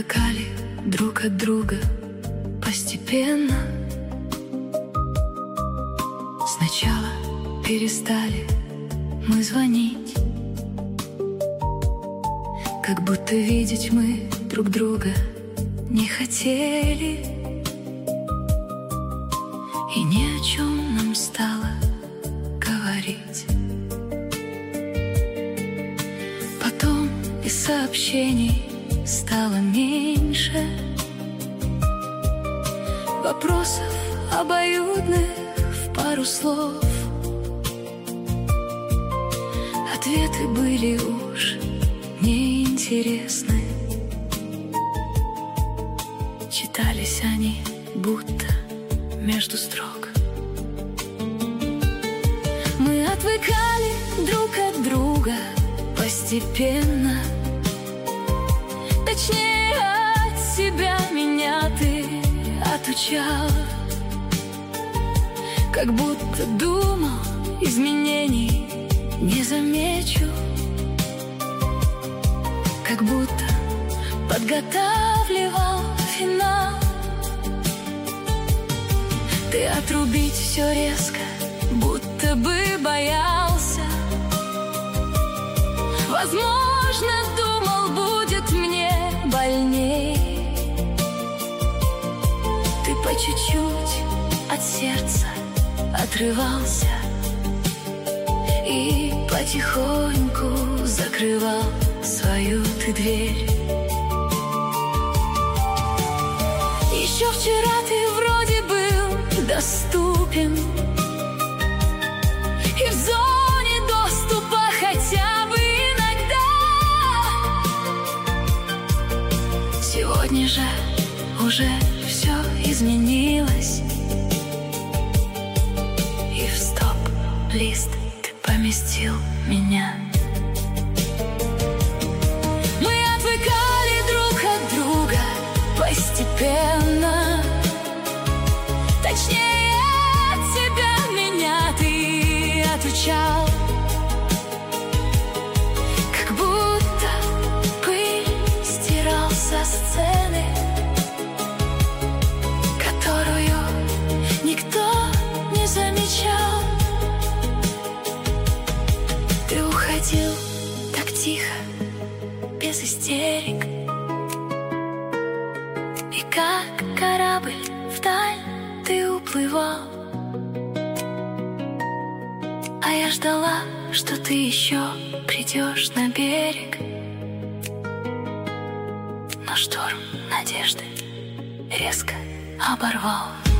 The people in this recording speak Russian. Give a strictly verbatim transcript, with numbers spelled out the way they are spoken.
отвыкали друг от друга постепенно. Сначала перестали мы звонить, как будто видеть мы друг друга не хотели. И ни о чем нам стало говорить. Потом и сообщений стало меньше, вопросов обоюдных в пару слов. Ответы были уж неинтересны, читались они будто между строк. Мы отвыкали друг от друга постепенно, точнее от себя меня ты отучал. Как будто думал, изменений не замечу, как будто подготавливал финал. Ты отрубить все резко, будто бы боялся. Возможно, думал, будет мне больней. Ты по чуть-чуть от сердца отрывался и потихоньку закрывал свою ты дверь. Еще вчера ты вроде был доступен и в зоне доступа хотя бы иногда. Сегодня же уже все изменилось, и в стоп-лист ты поместил меня. Мы отвыкали друг от друга постепенно, точнее от себя меня ты отучал. Как будто пыль стирал со сцены, которую никто не замечал. Ты уходил так тихо, без истерик, и как корабль вдаль ты уплывал. А я ждала, что ты еще придешь на берег, но шторм надежды резко оборвал.